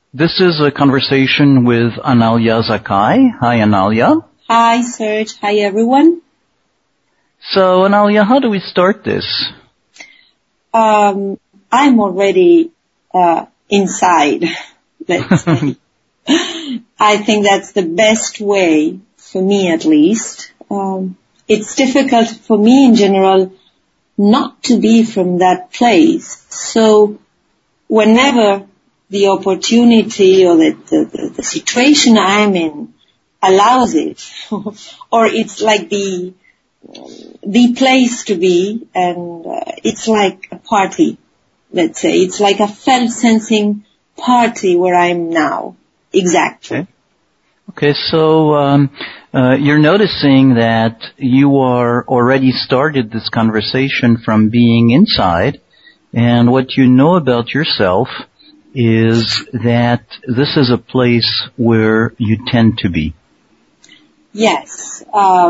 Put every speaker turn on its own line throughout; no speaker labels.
This is a conversation with Analia Zakai. Hi, Analia.
Hi, Serge. Hi, everyone.
So, Analia, how do we start this?
I'm already inside, let's say. I think that's the best way, for me at least. It's difficult for me in general not to be from that place. So whenever the opportunity or the situation I'm in allows it, or it's like the place to be, and it's like a party, let's say. It's like a felt-sensing party where I'm now. Exactly.
Okay, so you're noticing that you are already started this conversation from being inside, and what you know about yourself is that this is a place where you tend to be.
Yes.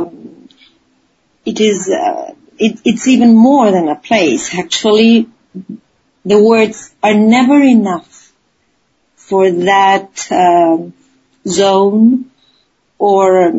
It is, it's even more than a place. Actually, the words are never enough for that zone or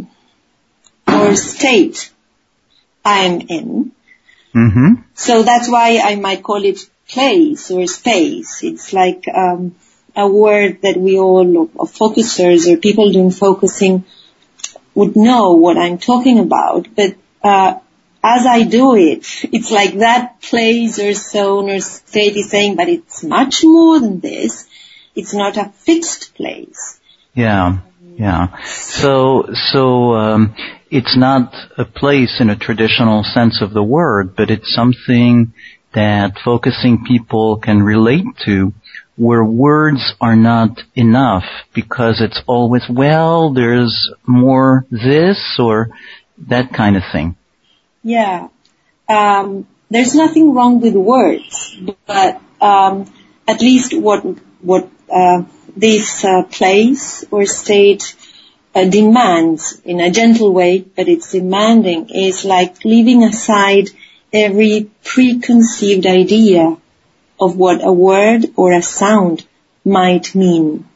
state I'm in.
Mm-hmm.
So that's why I might call it place or space. It's like a word that we all, focusers or people doing focusing, would know what I'm talking about. But as I do it, it's like that place or zone or state is saying, but it's much more than this. It's not a fixed place.
Yeah. So it's not a place in a traditional sense of the word, but it's something that focusing people can relate to, where words are not enough because it's always, well, there's more this or that kind of thing.
Yeah. There's nothing wrong with words, but at least what this place or state demands in a gentle way, but it's demanding, is like leaving aside every preconceived idea of what a word or a sound might mean.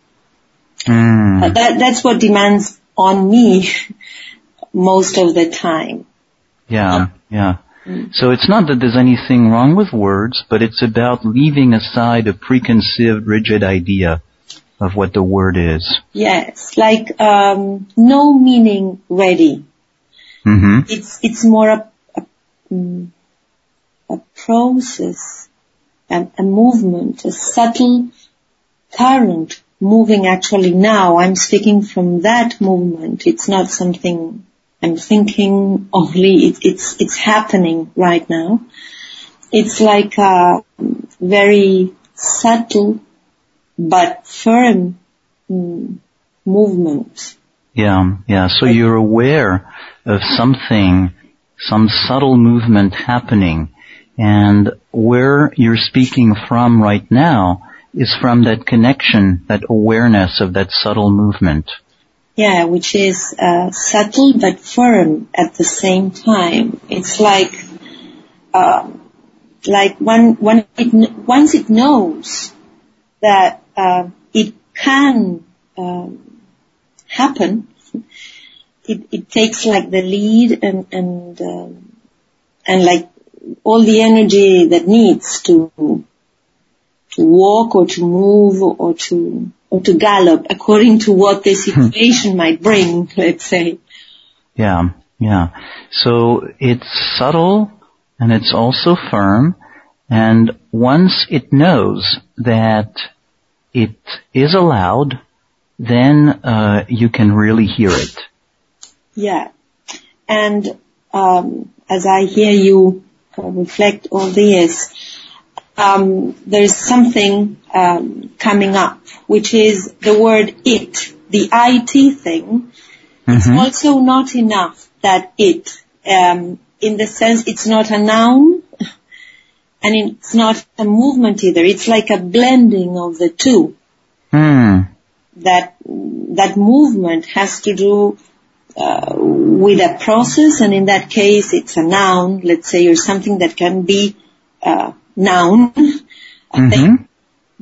That's what demands on me most of the time.
Yeah. So it's not that there's anything wrong with words, but it's about leaving aside a preconceived, rigid idea of what the word is.
Yes, like no meaning ready.
Mm-hmm.
It's more a process, a movement, a subtle current moving actually now. I'm speaking from that movement. It's not something I'm thinking only. It's happening right now. It's like a very subtle but firm movement.
Yeah. So you're aware of something, some subtle movement happening, and where you're speaking from right now is from that connection, that awareness of that subtle movement.
Yeah, which is subtle but firm at the same time. It's like once it knows that it can happen, it takes like the lead and like all the energy that needs to walk or to move or to gallop according to what the situation might bring, let's say.
Yeah. So it's subtle and it's also firm, and once it knows that it is allowed, then you can really hear it.
Yeah. And as I hear you reflect all this, there's something coming up, which is the word it, the IT thing. It's also not enough that it, in the sense it's not a noun and it's not a movement either. It's like a blending of the two. That movement has to do with a process, and in that case it's a noun, let's say, or something that can be noun, a thing.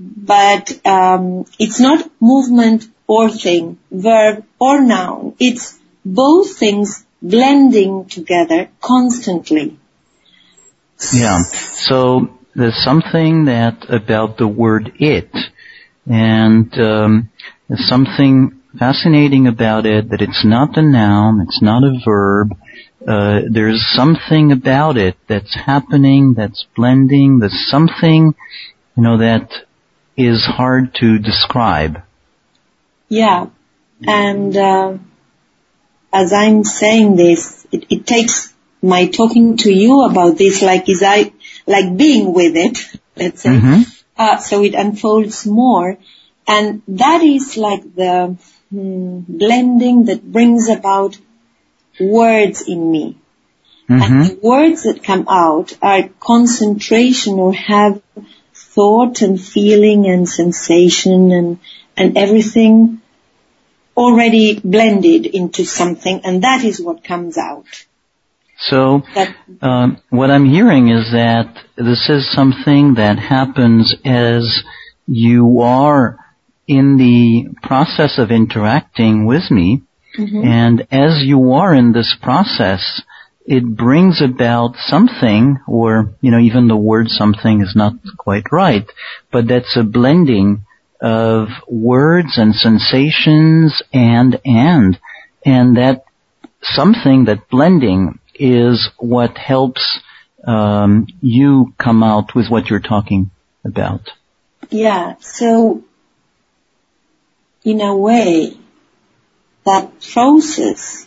but it's not movement or thing, verb or noun. It's both things blending together constantly.
Yeah. So there's something about the word it, and there's something fascinating about it, that it's not a noun, it's not a verb. There's something about it that's happening, that's blending. There's something, that is hard to describe.
Yeah. And as I'm saying this, it takes my talking to you about this like being with it, let's say. Mm-hmm. So it unfolds more. And that is like the blending that brings about words in me. Mm-hmm. And the words that come out are concentration, or have thought and feeling and sensation and everything already blended into something, and that is what comes out.
So what I'm hearing is that this is something that happens as you are in the process of interacting with me, mm-hmm. and as you are in this process, it brings about something, or, even the word something is not quite right, but that's a blending of words and sensations and that something, that blending, is what helps you come out with what you're talking about.
Yeah, so in a way, that process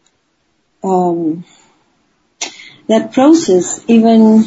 even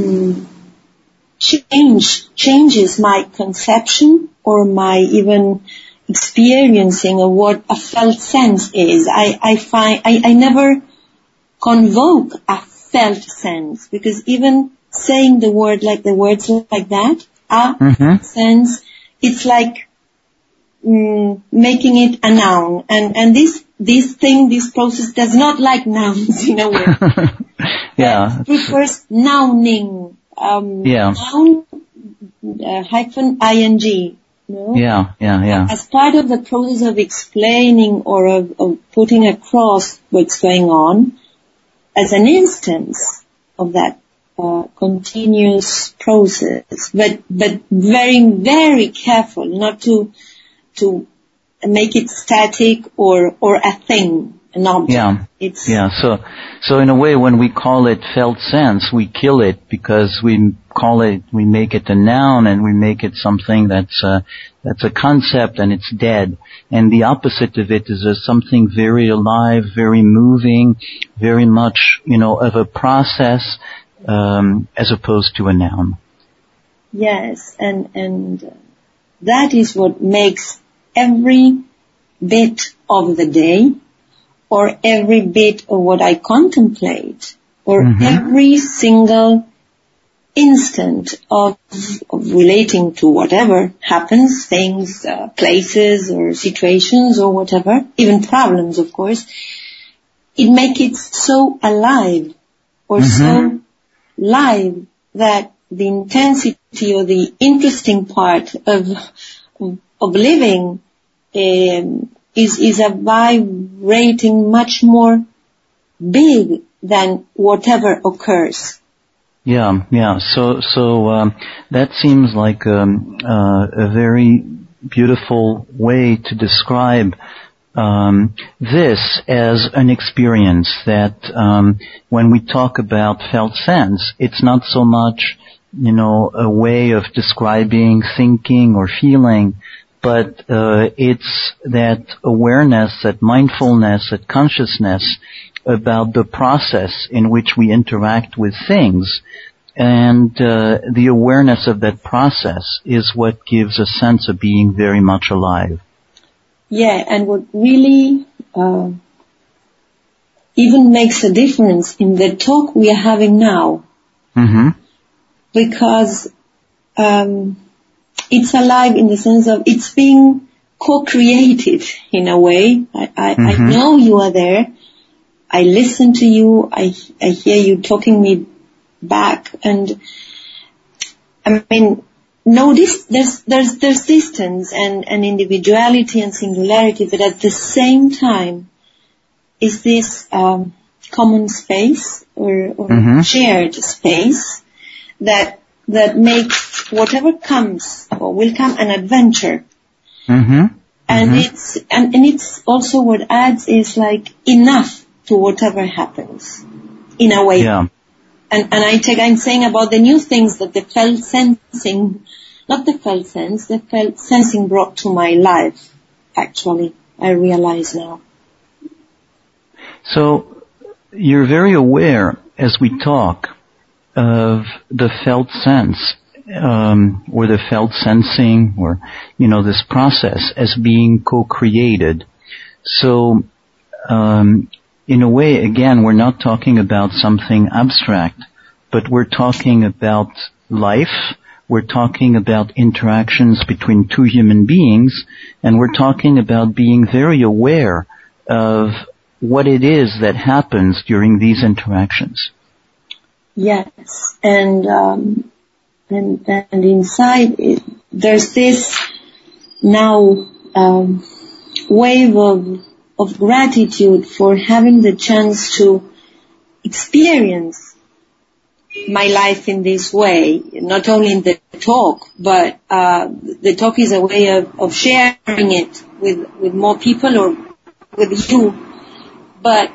changes my conception or my even experiencing of what a felt sense is. I never convoke a felt sense, because even saying the words like that, mm-hmm. sense, it's like making it a noun, and this process does not like nouns in a way.
Yeah.
It prefers nouning. Noun hyphen ing. No?
Yeah.
As part of the process of explaining or of putting across what's going on, as an instance of that continuous process, but very, very careful not to make it static or a thing, an object.
Yeah. So in a way, when we call it felt sense, we kill it, because we make it a noun, and we make it something that's a concept, and it's dead. And the opposite of it is something very alive, very moving, very much, of a process, as opposed to a noun.
Yes, and that is what makes every bit of the day, or every bit of what I contemplate, or mm-hmm. every single instant of relating to whatever happens, things, places, or situations, or whatever, even problems, of course, it makes it so alive, or mm-hmm. so live, that the intensity or the interesting part of living is a vibrating much more big than whatever occurs.
Yeah. So that seems like a very beautiful way to describe this as an experience, that when we talk about felt sense, it's not so much, a way of describing thinking or feeling, but it's that awareness, that mindfulness, that consciousness about the process in which we interact with things. And the awareness of that process is what gives a sense of being very much alive.
Yeah, and what really even makes a difference in the talk we are having now. Mm-hmm. Because it's alive in the sense of it's being co-created in a way. I know you are there. I listen to you. I hear you talking me back. And I mean, there's distance and individuality and singularity, but at the same time is this common space or shared space that makes whatever comes or will come an adventure. And it's also what adds is like enough to whatever happens in a way.
Yeah.
And I'm saying about the new things that the felt sensing, not the felt sense, the felt sensing brought to my life, actually, I realize now.
So, you're very aware, as we talk, of the felt sense, or the felt sensing, or, this process as being co-created. So, in a way, again, we're not talking about something abstract, but we're talking about life, we're talking about interactions between two human beings, and we're talking about being very aware of what it is that happens during these interactions.
Yes, and inside there's this now wave of gratitude for having the chance to experience my life in this way, not only in the talk, but the talk is a way of sharing it with more people or with you. But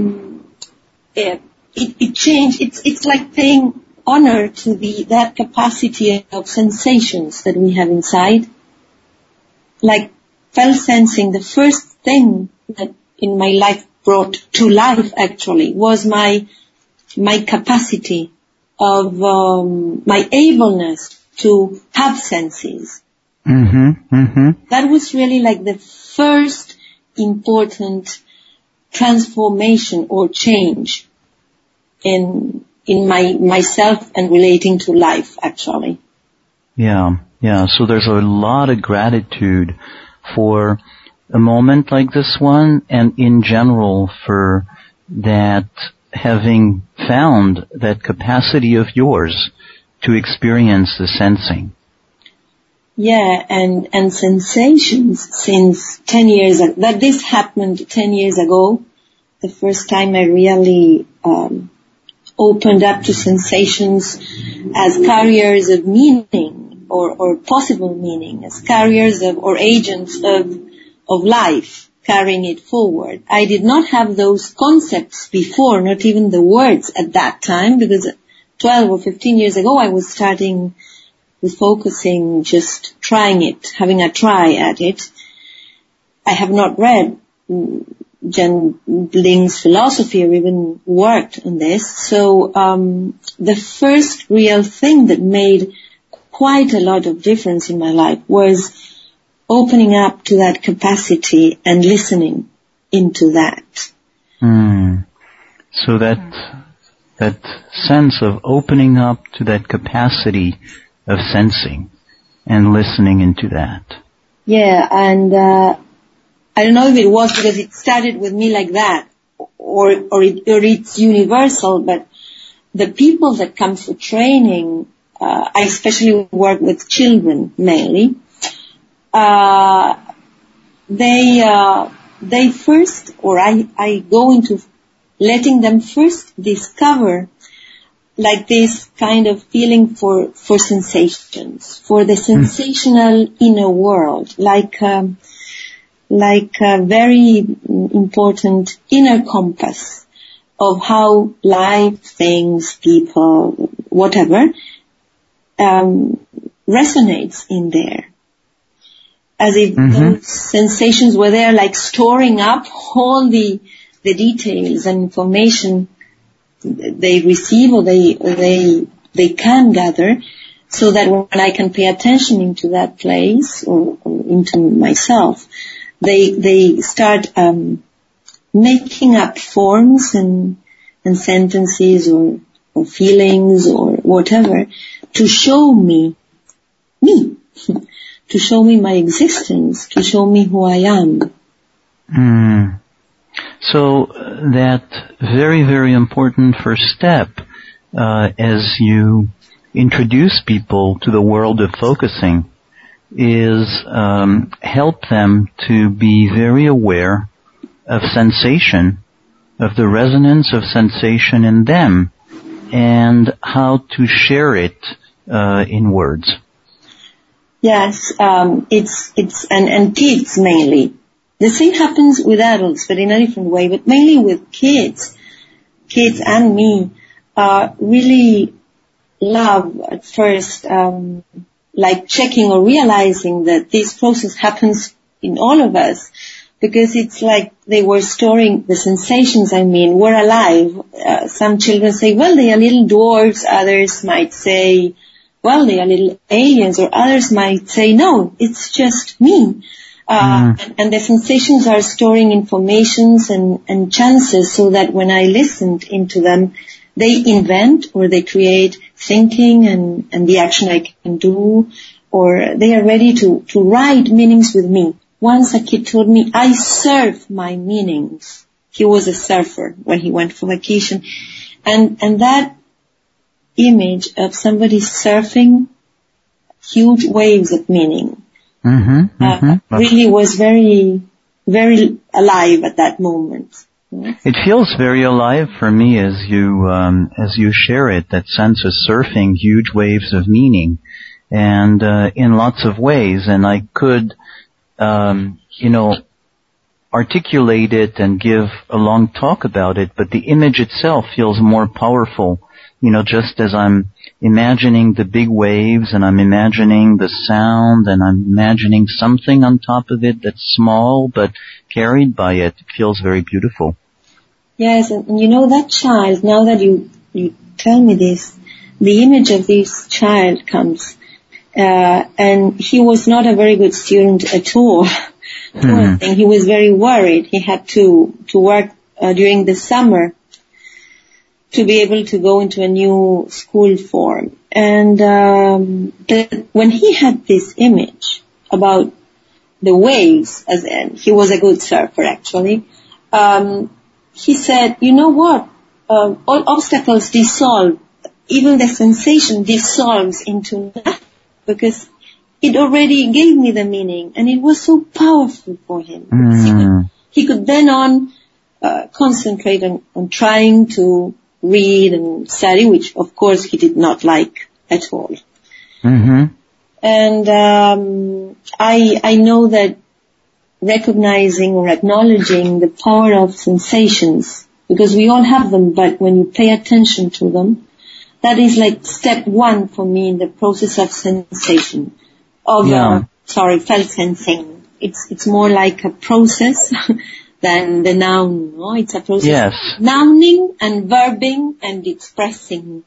it changed. It's like paying honor to that capacity of sensations that we have inside. Like felt sensing, the first thing that in my life brought to life actually was my capacity of my ableness to have senses. That was really like the first important transformation or change in myself and relating to life, actually. Yeah.
So there's a lot of gratitude for a moment like this one, and in general for that, having found that capacity of yours to experience the sensing.
Yeah, and sensations since 10 years ago. That this happened 10 years ago, the first time I really opened up to sensations as carriers of meaning or possible meaning, as carriers of or agents of life, carrying it forward. I did not have those concepts before, not even the words at that time, because 12 or 15 years ago I was starting with focusing, just trying it, having a try at it. I have not read Jen Bling's philosophy or even worked on this. So the first real thing that made quite a lot of difference in my life was opening up to that capacity and listening into that.
So that sense of opening up to that capacity of sensing and listening into that. Yeah,
and I don't know if it was because it started with me like that, or it's universal, but the people that come for training, I especially work with children mainly, they first, or I go into letting them first discover like this kind of feeling for sensations, for the sensational inner world, like a very important inner compass of how life, things, people, whatever, resonates in there. As if those sensations were there, like storing up all the details and information they receive or they can gather, so that when I can pay attention into that place or into myself, they start making up forms and sentences or feelings or whatever to show me, to show me my existence, to show me who I am.
So that very, very important first step, as you introduce people to the world of focusing is help them to be very aware of sensation, of the resonance of sensation in them, and how to share it in words.
Yes, it's and kids mainly. The same happens with adults, but in a different way. But mainly with kids and me, really love at first, like checking or realizing that this process happens in all of us, because it's like they were storing the sensations. We're alive. Some children say, well, they are little dwarfs. Others might say, well, they are little aliens, or others might say, no, it's just me. And the sensations are storing informations and chances, so that when I listened into them, they invent or they create thinking and the action I can do, or they are ready to write meanings with me. Once a kid told me, I surf my meanings. He was a surfer when he went for vacation. And that image of somebody surfing huge waves of meaning really was very, very alive at that moment.
It feels very alive for me as you share it, that sense of surfing huge waves of meaning, and in lots of ways. And I could, articulate it and give a long talk about it, but the image itself feels more powerful. Just as I'm imagining the big waves and I'm imagining the sound and I'm imagining something on top of it that's small but carried by it, it feels very beautiful.
Yes, and that child, now that you tell me this, the image of this child comes, and he was not a very good student at all. He was very worried. He had to work during the summer to be able to go into a new school form. And when he had this image about the waves, he was a good surfer actually, he said, you know what, all obstacles dissolve, even the sensation dissolves into nothing, because it already gave me the meaning, and it was so powerful for him. He could then on concentrate on trying to read and study, which of course he did not like at all. And I know that recognizing or acknowledging the power of sensations, because we all have them, but when you pay attention to them, that is like step one for me in the process of sensation, felt sensing. It's more like a process than the noun, no? It's a process of nouning and verbing and expressing.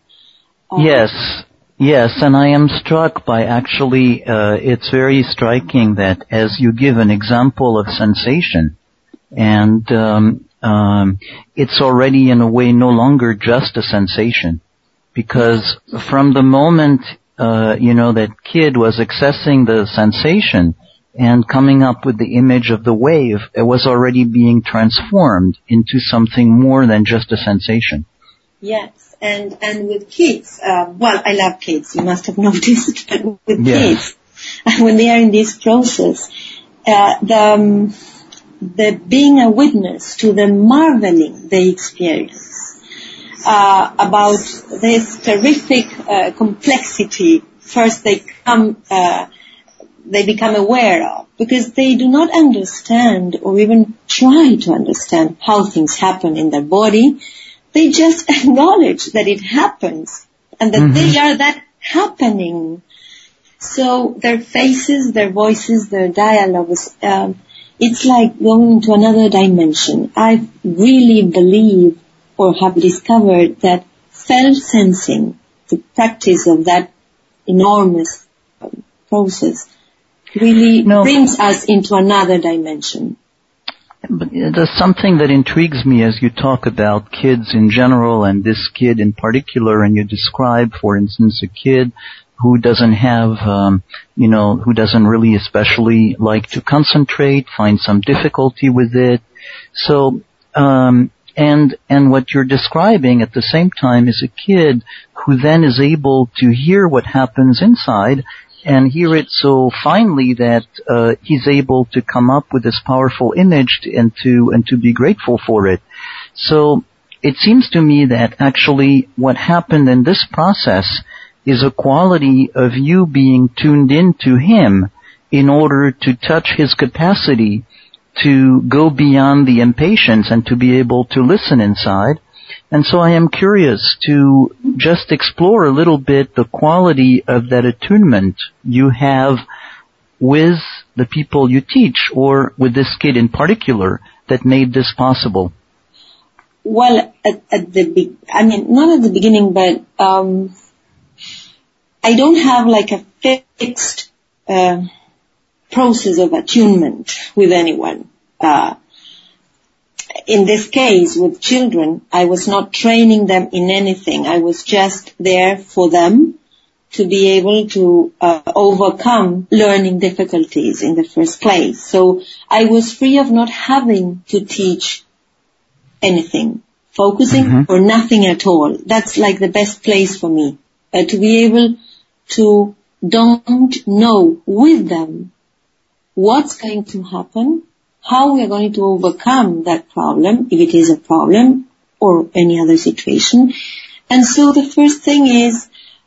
Yes, and I am struck by actually, it's very striking that as you give an example of sensation, and it's already in a way no longer just a sensation, because from the moment, that kid was accessing the sensation and coming up with the image of the wave, it was already being transformed into something more than just a sensation. Yes. And with kids, I love kids, you must have noticed, but with kids, when they are in this process, the being a witness to the marveling they experience, about this terrific, complexity, first they become aware of, because they do not understand or even try to understand how things happen in their body. They just acknowledge that it happens and that they are that happening. So their faces, their voices, their dialogues, it's like going into another dimension. I really believe or have discovered that felt sensing, the practice of that enormous process, really brings us into another dimension. But there's something that intrigues me as you talk about kids in general and this kid in particular, and you describe, for instance, a kid who doesn't have, who doesn't really especially like to concentrate, find some difficulty with it. So,
And what you're describing at the same time is a kid who then is able to hear what happens inside and hear it so finely that he's able to come up with this powerful image and to be grateful for it. So it seems to me that actually what happened in this process is a quality of you being tuned into him in order to touch his capacity to go beyond the impatience and to be able to listen inside. And so I am curious to just explore a little bit the quality of that attunement you have with the people you teach, or with this kid in particular, that made this possible.
Well, not at the beginning, but I don't have like a fixed process of attunement with anyone. In this case, with children, I was not training them in anything. I was just there for them to be able to overcome learning difficulties in the first place. So I was free of not having to teach anything, focusing or nothing at all. That's like the best place for me, to be able to don't know with them what's going to happen, how we are going to overcome that problem, if it is a problem or any other situation. And so the first thing is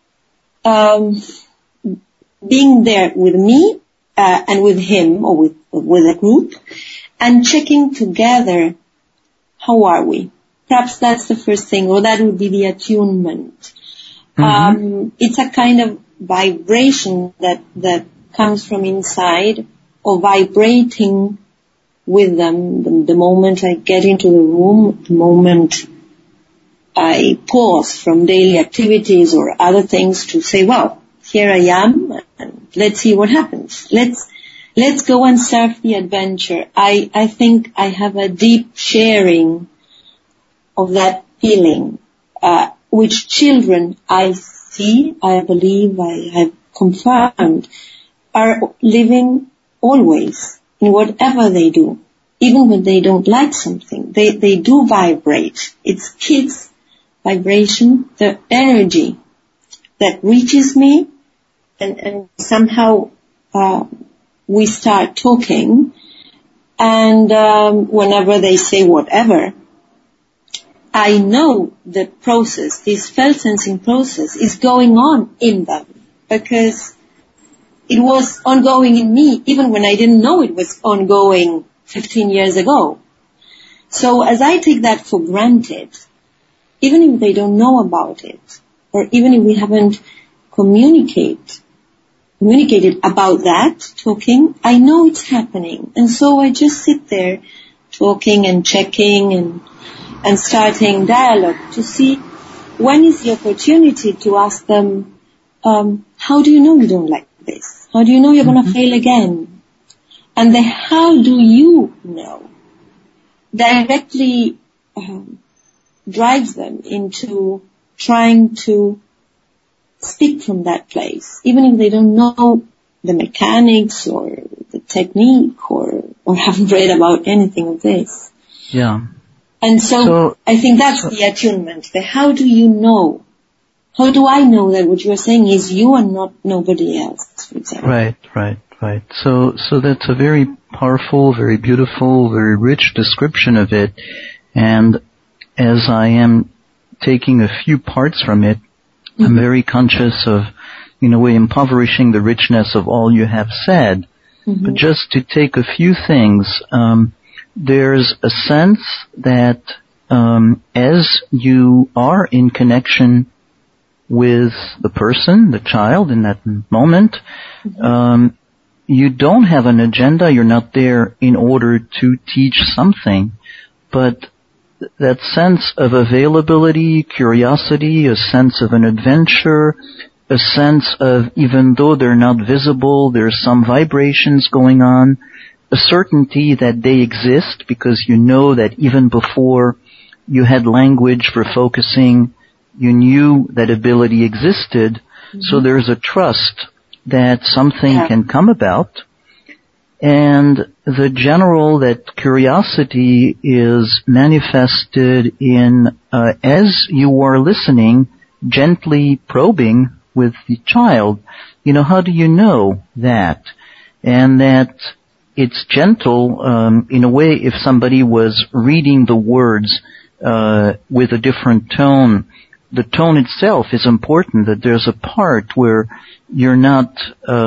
being there with me and with him, or with a group, and checking together, how are we? Perhaps that's the first thing, or that would be the attunement. It's a kind of vibration that comes from inside, or vibrating with them. The moment I get into the room, the moment I pause from daily activities or other things to say, wow, here I am, and let's see what happens. Let's go and surf the adventure. I think I have a deep sharing of that feeling, which children I see, I believe, I have confirmed, are living always in whatever they do. Even when they don't like something, they do vibrate. It's kids' vibration, the energy that reaches me, and somehow we start talking, and whenever they say whatever, I know the process, this felt sensing process, is going on in them, because it was ongoing in me even when I didn't know it was ongoing 15 years ago. So as I take that for granted, even if they don't know about it, or even if we haven't communicated about that, talking, I know it's happening. And so I just sit there talking and checking and starting dialogue to see when is the opportunity to ask them, how do you know you don't like this? How do you know you're going to fail again? And the how do you know directly drives them into trying to speak from that place, even if they don't know the mechanics or the technique or haven't read about anything of this.
Yeah.
And so I think that's the attunement. The how do you know? How do I know that what you're saying is you and not nobody else, for example?
Right. So that's a very powerful, very beautiful, very rich description of it. And as I am taking a few parts from it, I'm very conscious of, in a way, impoverishing the richness of all you have said. But just to take a few things, there's a sense that as you are in connection with the person, the child in that moment, you don't have an agenda. You're not there in order to teach something, but that sense of availability, curiosity, a sense of an adventure, a sense of, even though they're not visible, there's some vibrations going on, a certainty that they exist because you know that even before you had language for focusing, you knew that ability existed. So there's a trust that something can come about. And the general that curiosity is manifested in, as you are listening, gently probing with the child. How do you know that? And that it's gentle, in a way, if somebody was reading the words, with a different tone, the tone itself is important, that there's a part where you're not,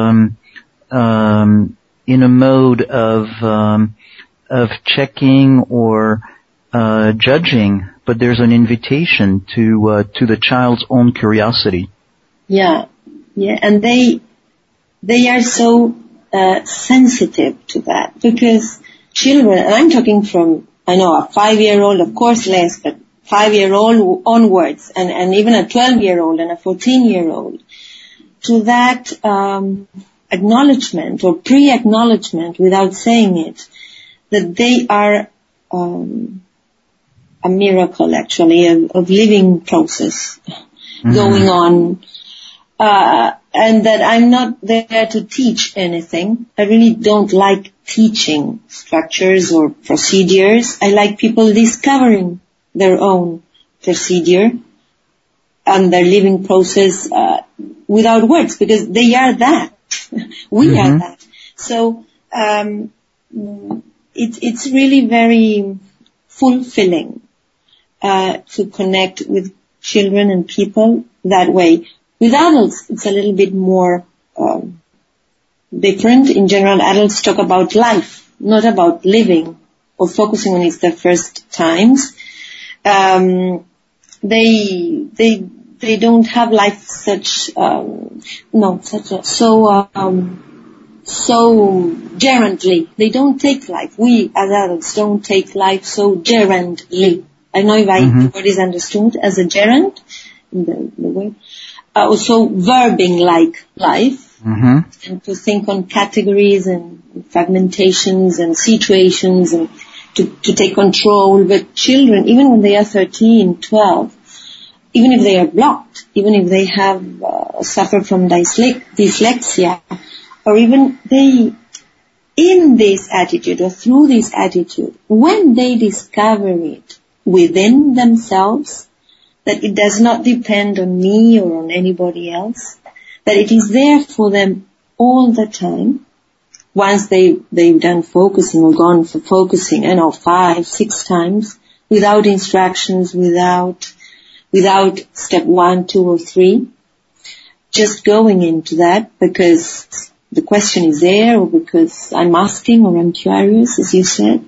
in a mode of checking or judging, but there's an invitation to the child's own curiosity.
Yeah, and they are so sensitive to that, because children, and I'm talking from, I know, a 5-year-old, of course less, but 5-year-old onwards, and even a 12-year-old and a 14-year-old, to that acknowledgement or pre-acknowledgement without saying it, that they are a miracle, actually, of living process going on, and that I'm not there to teach anything. I really don't like teaching structures or procedures. I like people discovering their own procedure and their living process without words, because they are that. We are that. So it's really very fulfilling to connect with children and people that way. With adults, it's a little bit more different. In general, adults talk about life, not about living or focusing on it their first times. They don't have life so gerundly. They don't take life. We as adults don't take life so gerundly. I don't know if the word is understood as a gerund in the way. Also verbing like life, and to think on categories and fragmentations and situations and to take control. But children, even when they are 13, 12, even if they are blocked, even if they have suffer from dyslexia, or even they, in this attitude or through this attitude, when they discover it within themselves, that it does not depend on me or on anybody else, that it is there for them all the time. Once they've done focusing or gone for focusing, 5, 6 times, without instructions, without step 1, 2, or 3, just going into that because the question is there, or because I'm asking or I'm curious, as you said,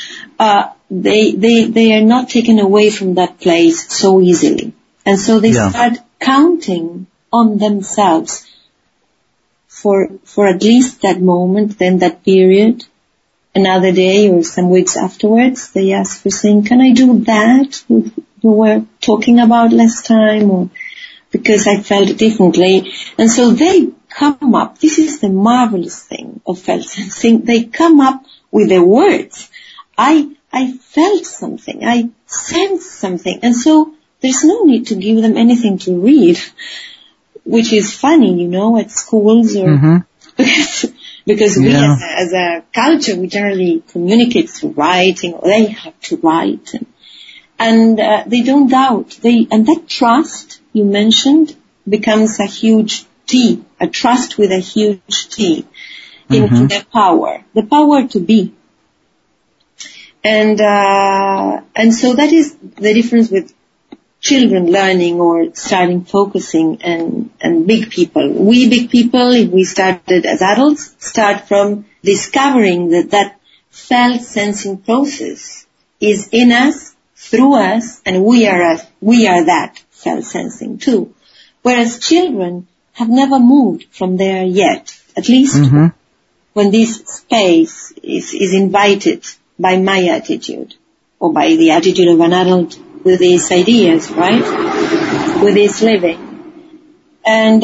they are not taken away from that place so easily. And so they start counting on themselves for at least that moment, then that period, another day or some weeks afterwards. They ask for saying, can I do that we were talking about last time, or because I felt it differently. And so they come up, this is the marvelous thing of felt sensing, they come up with the words. I felt something, I sensed something, and so there's no need to give them anything to read, which is funny, at schools, or because we as a culture, we generally communicate through writing, or they have to write, and they don't doubt. And that trust you mentioned becomes a huge T, a trust with a huge T, into their power, the power to be. And so that is the difference with children learning or starting focusing and big people. We big people, if we started as adults, start from discovering that felt sensing process is in us, through us, and we are that felt sensing too. Whereas children have never moved from there yet, at least when this space is invited by my attitude, or by the attitude of an adult with these ideas, right? With this living. And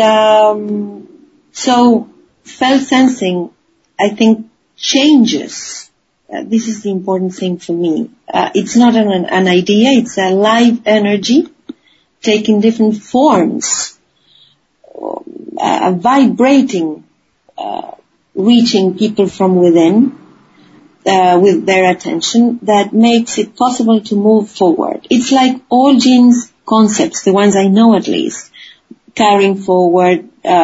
so felt sensing, I think, changes. This is the important thing for me. It's not an idea, it's a live energy taking different forms, a vibrating reaching people from within, with their attention, that makes it possible to move forward. It's like all Jean's concepts, the ones I know at least, carrying forward,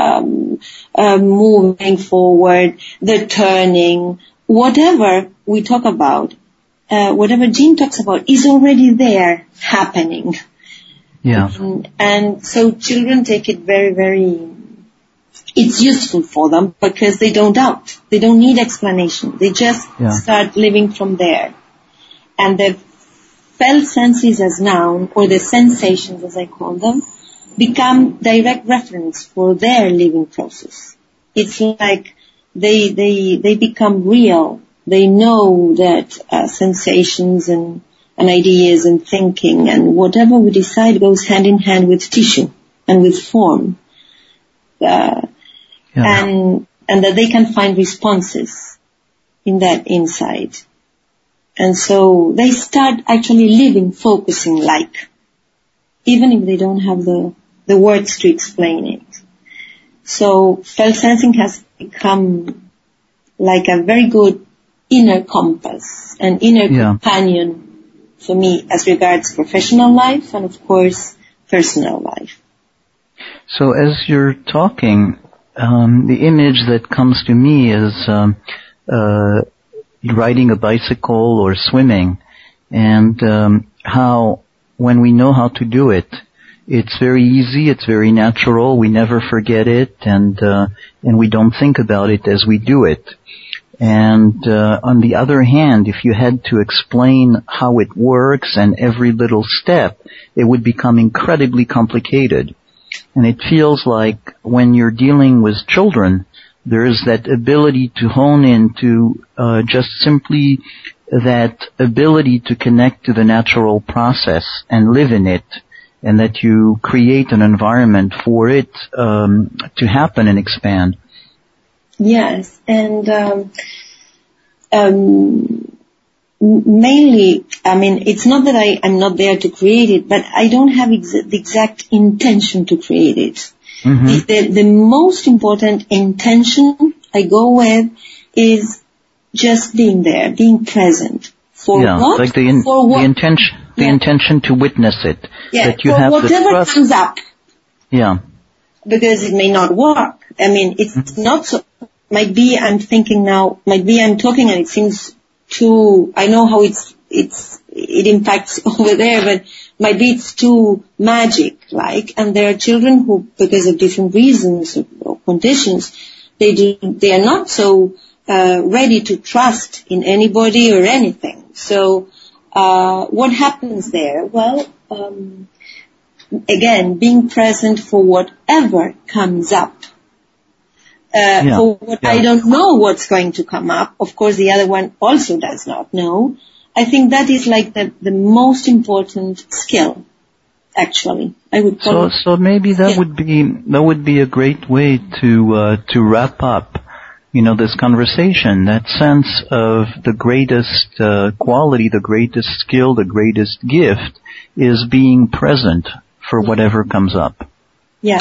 moving forward, the turning, whatever we talk about, whatever Jean talks about is already there, happening.
Yeah.
And so children take it very, very, it's useful for them because they don't doubt. They don't need explanation. They just start living from there. And the felt senses as noun, or the sensations as I call them, become direct reference for their living process. It's like they become real. They know that sensations and ideas and thinking and whatever we decide goes hand in hand with tissue and with form. And that they can find responses in that insight. And so they start actually living, focusing like, even if they don't have the words to explain it. So felt sensing has become like a very good inner compass, an inner companion for me as regards professional life and of course personal life.
So as you're talking, the image that comes to me is riding a bicycle or swimming, and how when we know how to do it, it's very easy, it's very natural, we never forget it, and we don't think about it as we do it. And on the other hand, if you had to explain how it works and every little step, it would become incredibly complicated. And it feels like when you're dealing with children, there is that ability to hone into just simply that ability to connect to the natural process and live in it, and that you create an environment for it to happen and expand.
Yes, and mainly, I mean, it's not that I'm not there to create it, but I don't have the exact intention to create it. Mm-hmm. The most important intention I go with is just being there, being present. For what?
Like the intention to witness it.
Yeah,
that you
for
have
whatever
the trust.
comes up.
Yeah.
Because it may not work. I mean, it's not so, might be I'm thinking now, might be I'm talking and it seems too, I know how it impacts over there, but might be it's too magic-like, and there are children who, because of different reasons or conditions, they are not so ready to trust in anybody or anything. So, what happens there? Well, again, being present for whatever comes up. For what I don't know what's going to come up. Of course, the other one also does not know. I think that is like the most important skill, actually. I would call it.
So maybe that would be a great way to wrap up, this conversation, that sense of the greatest quality, the greatest skill, the greatest gift is being present for whatever comes up.
Yeah.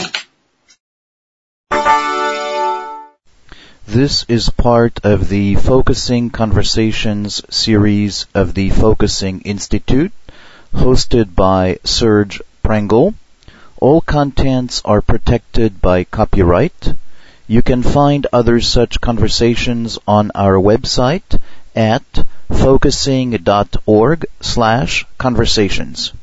This is part of the Focusing Conversations series of the Focusing Institute, hosted by Serge Prengel. All contents are protected by copyright. You can find other such conversations on our website at focusing.org/conversations.